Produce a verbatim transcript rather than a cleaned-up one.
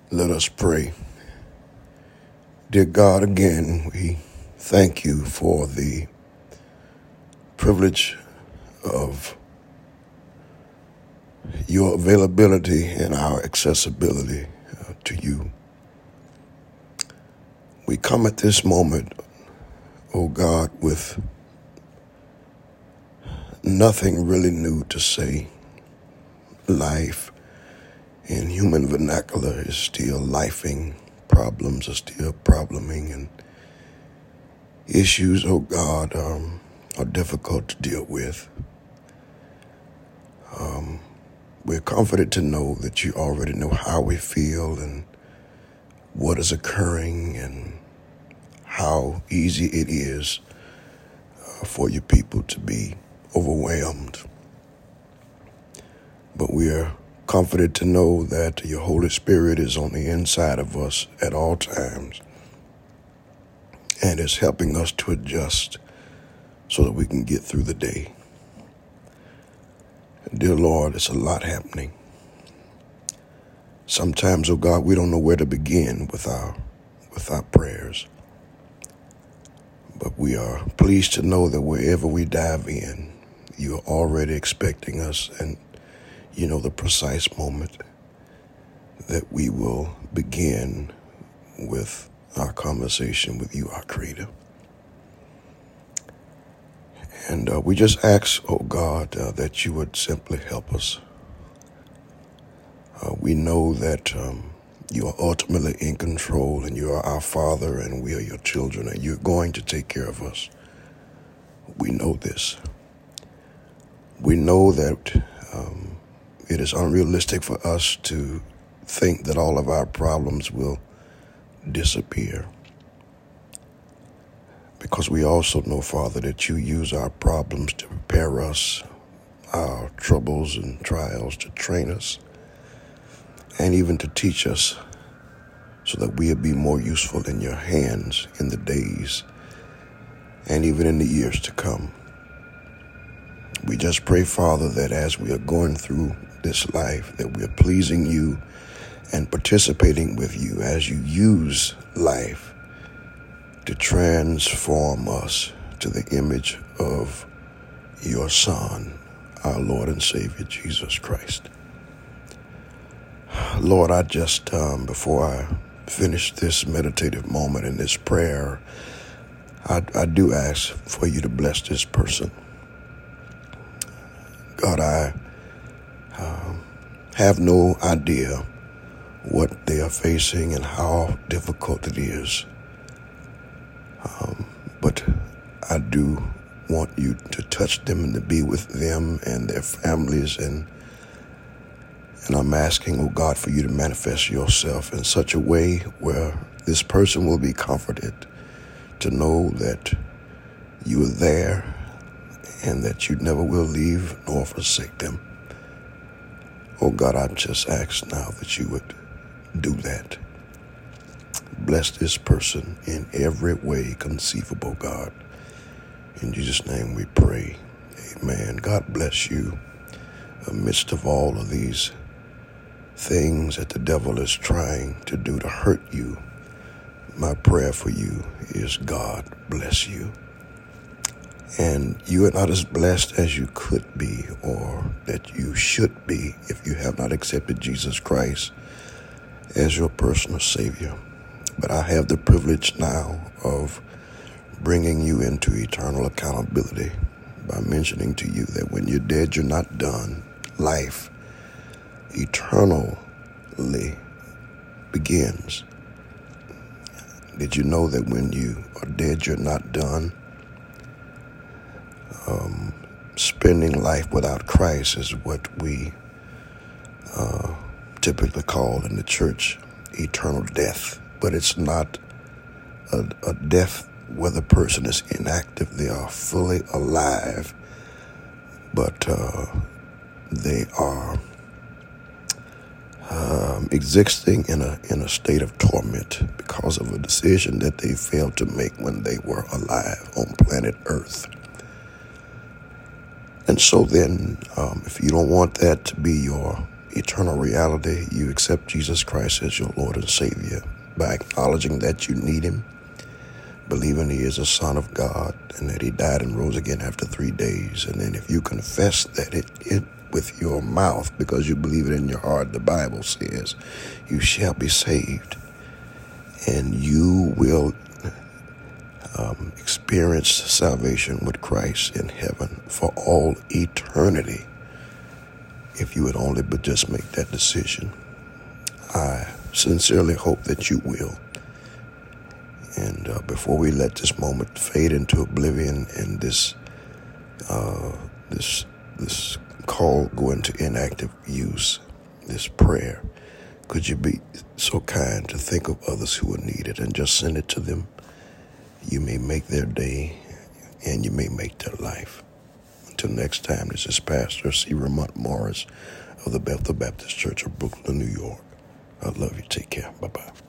Let us pray. Dear God, again, we thank you for the privilege of your availability and our accessibility uh, to you. We come at this moment, oh God, with nothing really new to say. Life in human vernacular is still lifing. Problems are still probleming, and issues, oh God, um, are difficult to deal with. Um, we're comforted to know that you already know how we feel and what is occurring and how easy it is uh, for your people to be overwhelmed. But we are comforted to know that your Holy Spirit is on the inside of us at all times and is helping us to adjust so that we can get through the day. Dear Lord, it's a lot happening. Sometimes, oh God, we don't know where to begin with our with our prayers. But we are pleased to know that wherever we dive in, you are already expecting us, and you know the precise moment that we will begin with our conversation with you, our Creator. And uh, we just ask, oh God, uh, that you would simply help us. Uh, we know that um, you are ultimately in control, and you are our Father, and we are your children, and you're going to take care of us. We know this. We know that um, it is unrealistic for us to think that all of our problems will disappear. Because we also know, Father, that you use our problems to prepare us, our troubles and trials to train us, and even to teach us so that we'll be more useful in your hands in the days and even in the years to come. We just pray, Father, that as we are going through this life, that we are pleasing you and participating with you as you use life to transform us to the image of your Son, our Lord and Savior, Jesus Christ. Lord, I just, um, before I finish this meditative moment in this prayer, I, I do ask for you to bless this person. God, I um, have no idea what they are facing and how difficult it is. Um, but I do want you to touch them and to be with them and their families. And and I'm asking, oh God, for you to manifest yourself in such a way where this person will be comforted to know that you are there and that you never will leave nor forsake them. Oh God, I just ask now that you would do that. Bless this person in every way conceivable, God. In Jesus' name we pray. Amen. God bless you amidst of all of these things that the devil is trying to do to hurt you. My prayer for you is God bless you. And you are not as blessed as you could be or that you should be if you have not accepted Jesus Christ as your personal Savior. But I have the privilege now of bringing you into eternal accountability by mentioning to you that when you're dead, you're not done. Life eternally begins. Did you know that when you are dead, you're not done? Um, spending life without Christ is what we uh, typically call in the church eternal death. But it's not a, a death where the person is inactive. They are fully alive, but uh, they are um, existing in a in a state of torment because of a decision that they failed to make when they were alive on planet Earth. And so then, um, if you don't want that to be your eternal reality, you accept Jesus Christ as your Lord and Savior by acknowledging that you need him, believing he is a Son of God and that he died and rose again after three days. And then if you confess that it, it with your mouth because you believe it in your heart, the Bible says you shall be saved, and you will um, experience salvation with Christ in heaven for all eternity. If you would only but just make that decision, I sincerely hope that you will. And uh, before we let this moment fade into oblivion and this uh, this this call go into inactive use, this prayer, could you be so kind to think of others who are needed and just send it to them? You may make their day and you may make their life. Until next time, this is Pastor C. Ramont Morris of the Bethel Baptist Church of Brooklyn, New York. I love you. Take care. Bye-bye.